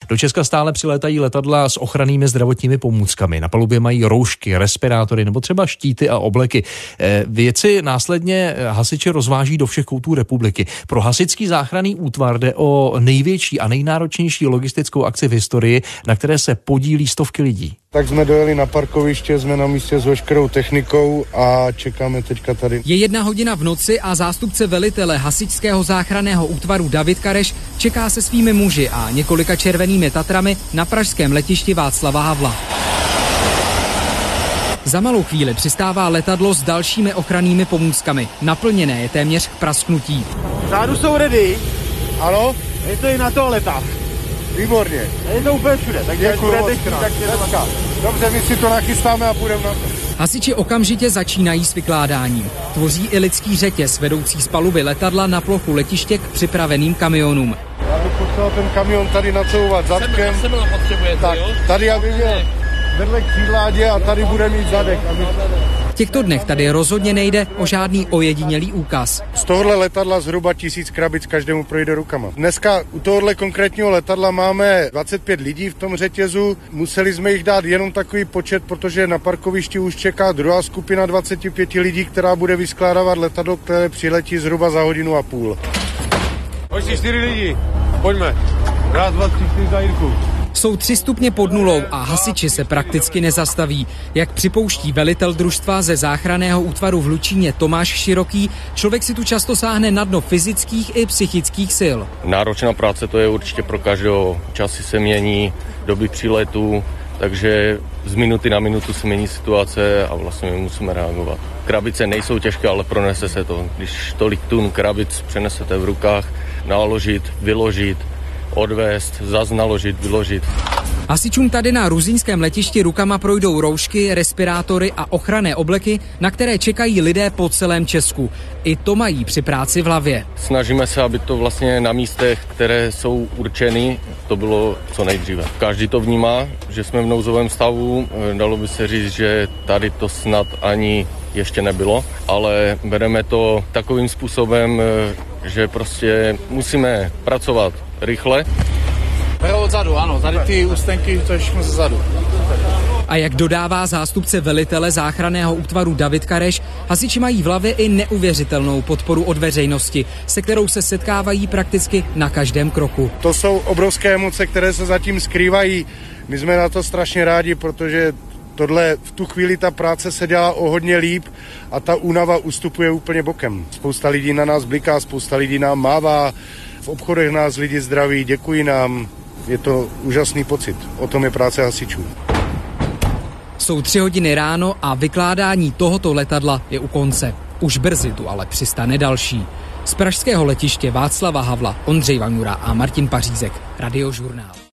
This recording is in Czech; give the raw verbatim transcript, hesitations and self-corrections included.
Do Česka stále přilétají letadla s ochrannými zdravotními pomůckami. Na palubě mají roušky, respirátory nebo třeba štíty a obleky. Věci následně hasiči rozváží do všech koutů republiky. Pro hasičský záchranný útvar jde o největší a nejnáročnější logistickou akci v historii, na které se podílí stovky lidí. Tak jsme dojeli na parkoviště, jsme na místě s veškerou technikou a čekáme teďka tady. Je jedna hodina v noci a zástupce velitele hasičského záchranného útvaru David Kareš čeká se svými muži a několika červenými Tatrami na pražském letišti Václava Havla. Za malou chvíli přistává letadlo s dalšími ochrannými pomůckami. Naplněné je téměř k prasknutí. Zádu jsou ready. Ano? Je to i na toaletách. Výborně. Je to úplně všude, takže budete chtít, tak dobře, my si to nachystáme a půjdeme na to. Hasiči okamžitě začínají s vykládáním. Tvoří i lidský řetěz vedoucí z paluby letadla na plochu letiště k připraveným kamionům. Já bych potřeboval ten kamion tady nacouvat zadkem. Tak, tady já bych měl vedle křídládě a tady bude mít zadek. My... V těchto dnech tady rozhodně nejde o žádný ojedinělý úkaz. Z tohohle letadla zhruba tisíc krabic každému projde rukama. Dneska u tohohle konkrétního letadla máme dvacet pět lidí v tom řetězu. Museli jsme jich dát jenom takový počet, protože na parkovišti už čeká druhá skupina dvacet pět lidí, která bude vyskládávat letadlo, které přiletí zhruba za hodinu a půl. Pojďte čtyři lidi, pojďme. Raz, dva, tři, čtyři za Jirku. Jsou tři stupně pod nulou a hasiči se prakticky nezastaví. Jak připouští velitel družstva ze záchranného útvaru v Hlučíně Tomáš Široký, člověk si tu často sáhne na dno fyzických i psychických sil. Náročná práce to je určitě pro každého. Časy se mění, doby příletu, takže z minuty na minutu se mění situace a vlastně my musíme reagovat. Krabice nejsou těžké, ale pronese se to. Když tolik tun krabic přenesete v rukách, naložit, vyložit, odvést, zas naložit, vyložit. Hasičům tady na ruzyňském letišti rukama projdou roušky, respirátory a ochranné obleky, na které čekají lidé po celém Česku. I to mají při práci v hlavě. Snažíme se, aby to vlastně na místech, které jsou určeny, to bylo co nejdříve. Každý to vnímá, že jsme v nouzovém stavu, dalo by se říct, že tady to snad ani ještě nebylo, ale bereme to takovým způsobem, že prostě musíme pracovat rychle. Berou odzadu, ano, tady ty ústenky, to je všechno zezadu. A jak dodává zástupce velitele záchranného útvaru David Kareš, hasiči mají v hlavě i neuvěřitelnou podporu od veřejnosti, se kterou se setkávají prakticky na každém kroku. To jsou obrovské emoce, které se zatím skrývají. My jsme na to strašně rádi, protože tohle v tu chvíli ta práce se dělá o hodně líp a ta únava ustupuje úplně bokem. Spousta lidí na nás bliká, spousta lidí nám mává, v obchodech nás lidi zdraví, děkují nám. Je to úžasný pocit. O tom je práce hasičů. Jsou tři hodiny ráno a vykládání tohoto letadla je u konce. Už brzy tu ale přistane další. Z pražského letiště Václava Havla Ondřej Vaňura a Martin Pařízek, Radiožurnál.